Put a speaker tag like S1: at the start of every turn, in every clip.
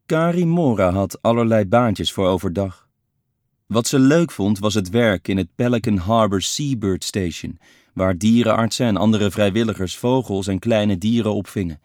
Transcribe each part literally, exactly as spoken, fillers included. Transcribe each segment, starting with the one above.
S1: Kari Mora had allerlei baantjes voor overdag. Wat ze leuk vond was het werk in het Pelican Harbor Seabird Station, waar dierenartsen en andere vrijwilligers vogels en kleine dieren opvingen.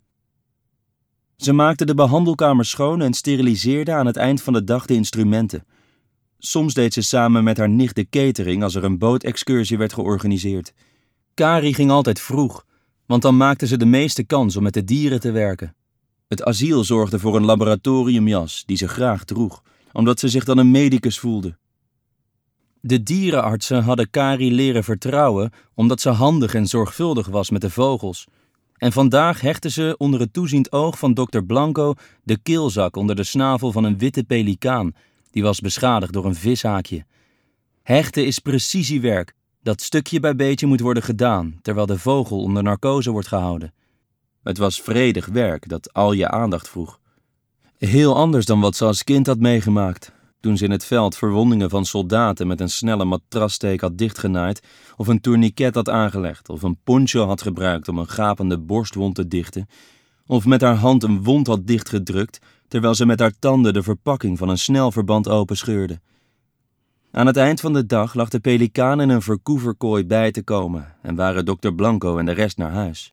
S1: Ze maakte de behandelkamer schoon en steriliseerde aan het eind van de dag de instrumenten. Soms deed ze samen met haar nicht de catering als er een bootexcursie werd georganiseerd. Kari ging altijd vroeg, want dan maakte ze de meeste kans om met de dieren te werken. Het asiel zorgde voor een laboratoriumjas die ze graag droeg, omdat ze zich dan een medicus voelde. De dierenartsen hadden Kari leren vertrouwen omdat ze handig en zorgvuldig was met de vogels. En vandaag hechtte ze onder het toeziend oog van dokter Blanco de keelzak onder de snavel van een witte pelikaan, die was beschadigd door een vishaakje. Hechten is precisiewerk, dat stukje bij beetje moet worden gedaan, terwijl de vogel onder narcose wordt gehouden. Het was vredig werk dat al je aandacht vroeg. Heel anders dan wat ze als kind had meegemaakt, toen ze in het veld verwondingen van soldaten met een snelle matrassteek had dichtgenaaid, of een tourniquet had aangelegd, of een poncho had gebruikt om een gapende borstwond te dichten, of met haar hand een wond had dichtgedrukt, terwijl ze met haar tanden de verpakking van een snelverband openscheurde. Aan het eind van de dag lag de pelikaan in een verkoeverkooi bij te komen en waren dokter Blanco en de rest naar huis.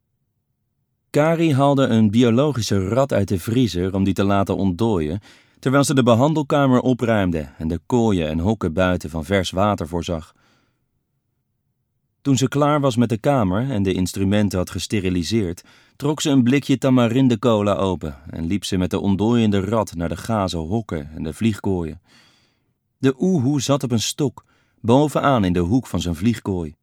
S1: Kari haalde een biologische rat uit de vriezer om die te laten ontdooien, terwijl ze de behandelkamer opruimde en de kooien en hokken buiten van vers water voorzag. Toen ze klaar was met de kamer en de instrumenten had gesteriliseerd, trok ze een blikje tamarindecola open en liep ze met de ontdooiende rat naar de gazen hokken en de vliegkooien. De oehoe zat op een stok, bovenaan in de hoek van zijn vliegkooi.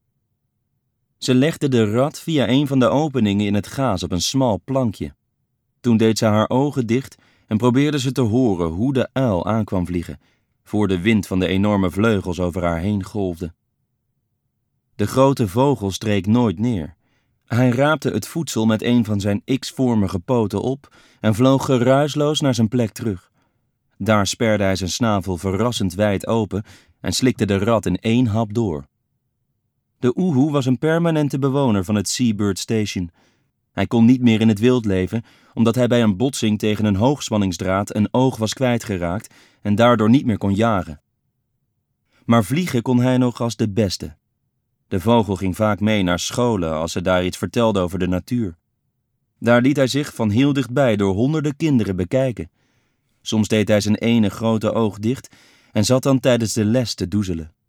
S1: Ze legde de rat via een van de openingen in het gaas op een smal plankje. Toen deed ze haar ogen dicht en probeerde ze te horen hoe de uil aankwam vliegen, voor de wind van de enorme vleugels over haar heen golfde. De grote vogel streek nooit neer. Hij raapte het voedsel met een van zijn X-vormige poten op en vloog geruisloos naar zijn plek terug. Daar sperde hij zijn snavel verrassend wijd open en slikte de rat in één hap door. De oehoe was een permanente bewoner van het Seabird Station. Hij kon niet meer in het wild leven, omdat hij bij een botsing tegen een hoogspanningsdraad een oog was kwijtgeraakt en daardoor niet meer kon jagen. Maar vliegen kon hij nog als de beste. De vogel ging vaak mee naar scholen als ze daar iets vertelde over de natuur. Daar liet hij zich van heel dichtbij door honderden kinderen bekijken. Soms deed hij zijn ene grote oog dicht en zat dan tijdens de les te doezelen.